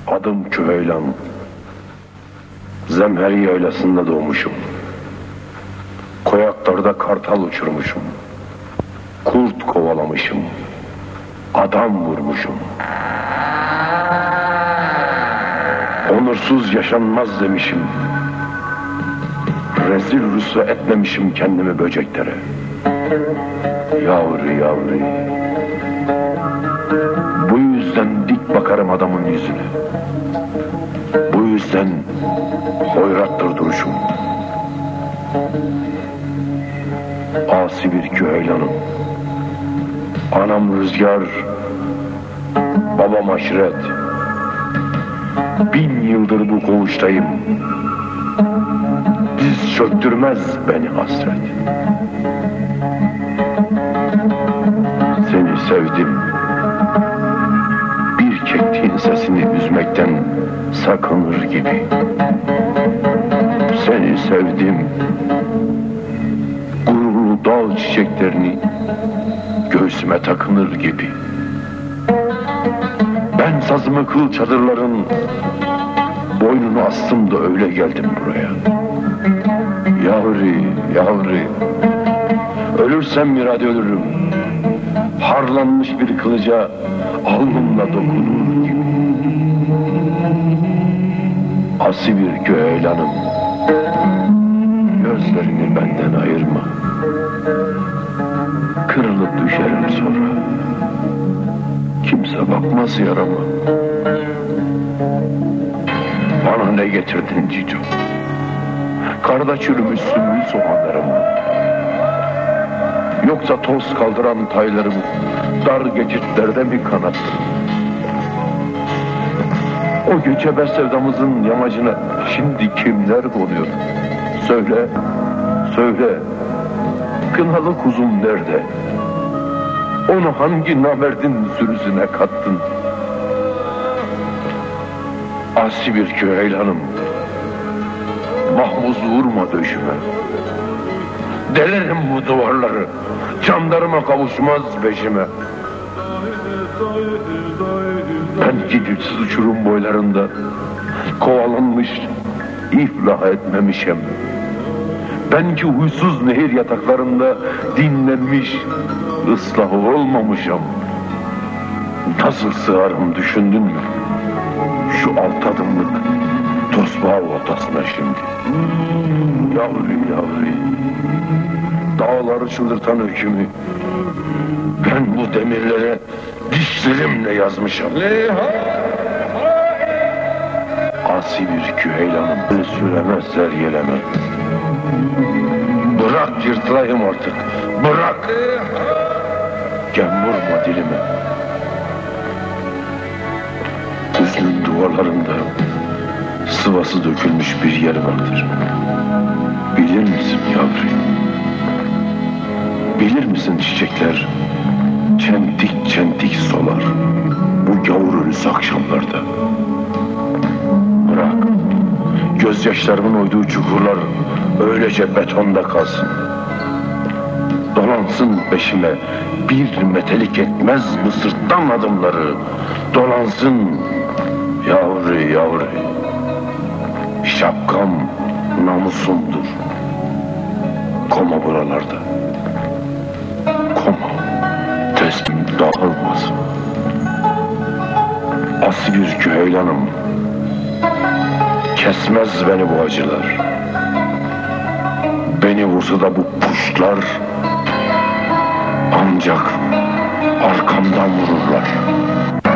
Adım Küheylan. Zemheri yaylasında doğmuşum. Koyaklarda kartal uçurmuşum. Kurt kovalamışım. Adam vurmuşum. Onursuz yaşanmaz demişim. Rezil rüsva etmemişim kendimi böceklere. Yavru yavru. Bu yüzden dik bakarım adamın yüzüne. Bu yüzden hoyrattır duruşum. Asi bir Küheylanım. Anam rüzgar, babam aşiret. 1000 yıldır bu koğuştayım. Diz çöktürmez beni hasret. Seni sevdim. Bir kekliğin sesini üzmekten sakınır gibi. Seni sevdim. Gururlu dal çiçeklerini göğsüme takınır gibi. Ben sazımı kıl çadırların boynunu astım da öyle geldim buraya. Yavru, yavru. Ölürsem bir hadi ölürüm. Harlanmış bir kılıca alnımla dokunur gibi. Asi bir Küheylanım. Gözlerini benden ayırma. Kırılıp düşerim sonra. Kimse bakmaz yarama. Bana ne getirdin Cico? Karda çürümüş sümbül soğanlarımı. Yoksa toz kaldıran taylarımı dar geçitlerde mi kanattın? O göçebe sevdamızın yamacına şimdi kimler konuyor? Söyle, söyle. Kınalı kuzum nerede? Onu hangi namerdin sürüsüne kattın? Asi bir Küheylanım. Mahmuz vurma döşüme. Delerim bu duvarları. Camlarıma kavuşmaz beşime. Ben giditsiz uçurum boylarında kovalanmış, iflah etmemişim. Ben ki huysuz nehir yataklarında dinlenmiş, ıslah olmamışım. Nasıl sığarım düşündün mü? Şu 6 adımlık tosbağa ortasına şimdi. Yavru yavru. Dağları çıldırtan öykümü ben bu demirlere dişlerimle yazmışım. Asi bir Küheylanım. Beni süremezler yeleme. Bırak yırtılayım artık. Bırak. Gem vurma dilime. Hüznün duvarlarında sıvası dökülmüş bir yer vardır. Bilir misin yavrum? Bilir misin çiçekler çentik çentik solar bu gavurunuz akşamlarda. Bırak gözyaşlarımın oyduğu çukurlar öylece betonda kalsın. Dolansın peşime bir metelik etmez bu sırttan adımları. Dolansın yavru yavru. Şapkam namusumdur. Koma buralarda. Koma. Teslim dağılmasın. Asi bir Küheylanım. Kesmez beni bu acılar. Beni vursa da bu puşlar ancak arkamdan vururlar.